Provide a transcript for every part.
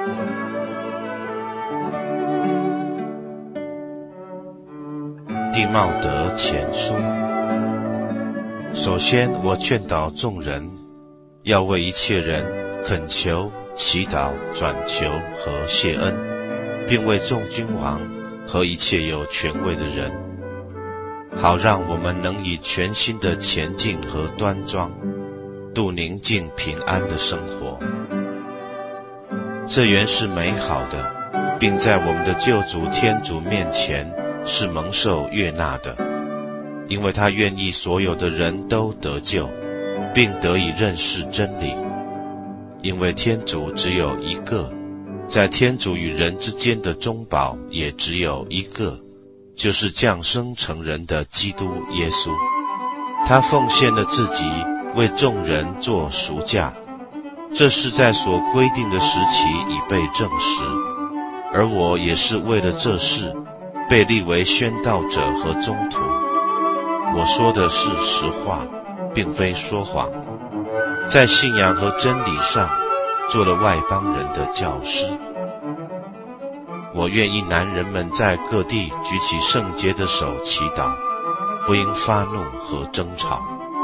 弟茂德前书。首先，我劝导众人，要为一切人恳求、祈祷、转求和谢恩，并为众君王和一切有权位的人，好让我们能以全心的前进和端庄，度宁静平安的生活。这原是美好的，并在我们的救主天主面前是蒙受悦纳的，因为他愿意所有的人都得救，并得以认识真理。因为天主只有一个，在天主与人之间的中保也只有一个，就是降生成人的基督耶稣。他奉献了自己，为众人做赎价，这是在所规定的时期已被证实。而我也是为了这事被立为宣道者和宗徒。我说的是实话，并非说谎，在信仰和真理上做了外邦人的教师。我愿意男人们在各地举起圣洁的手祈祷，不应发怒和争吵。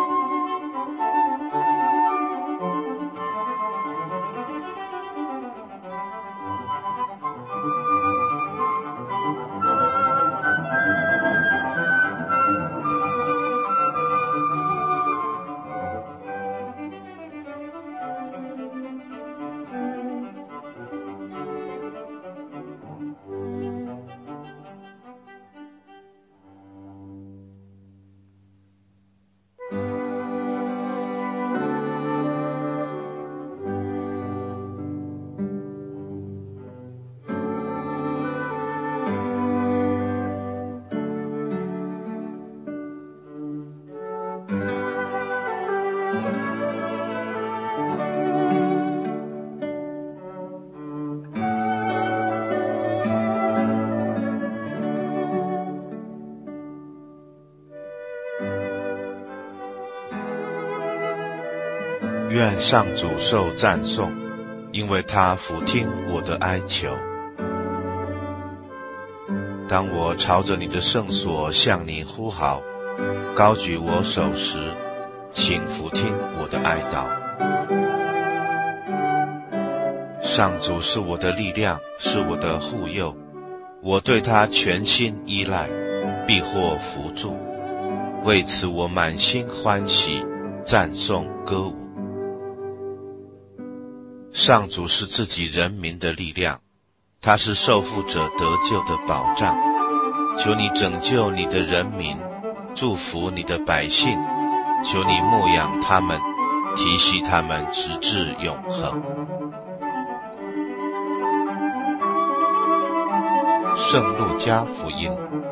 愿上主受赞颂，因为他俯听我的哀求。当我朝着你的圣所向你呼号，高举我手时，请俯听我的哀悼。上主是我的力量，是我的护佑，我对他全心依赖，必获福助。为此我满心欢喜，赞颂歌舞。上主是自己人民的力量，他是受缚者得救的保障。求你拯救你的人民，祝福你的百姓，求你牧养他们，提携他们直至永恒。圣路加福音。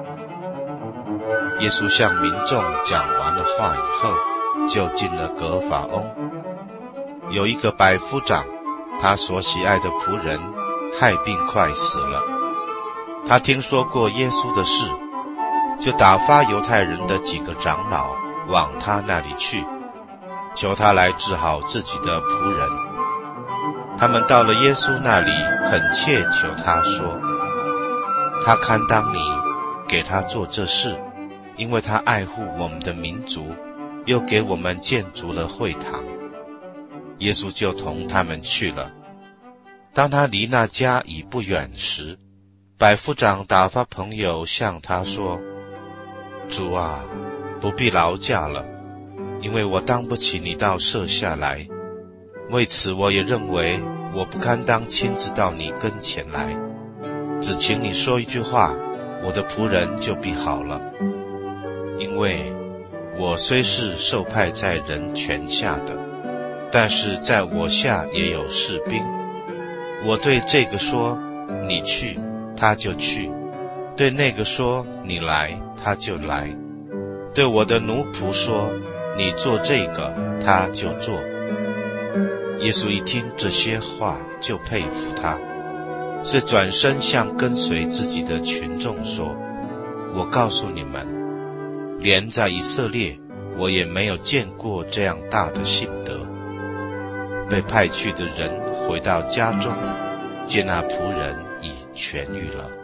耶稣向民众讲完了话以后，就进了革法翁。有一个百夫长，他所喜爱的仆人害病快死了。他听说过耶稣的事，就打发犹太人的几个长老往他那里去，求他来治好自己的仆人。他们到了耶稣那里，恳切求他说，他堪当你给他做这事，因为他爱护我们的民族，又给我们建筑了会堂。耶稣就同他们去了。当他离那家已不远时，百夫长打发朋友向他说，主啊，不必劳驾了，因为我当不起你到舍下来。为此我也认为我不堪当亲自到你跟前来，只请你说一句话，我的仆人就必好了。因为我虽是受派在人权下的，但是在我下也有士兵。我对这个说，你去，他就去；对那个说，你来，他就来；对我的奴仆说，你做这个，他就做。耶稣一听这些话，就佩服他，是转身向跟随自己的群众说，我告诉你们，连在以色列，我也没有见过这样大的信德。被派去的人回到家中， 见那仆人已痊愈了。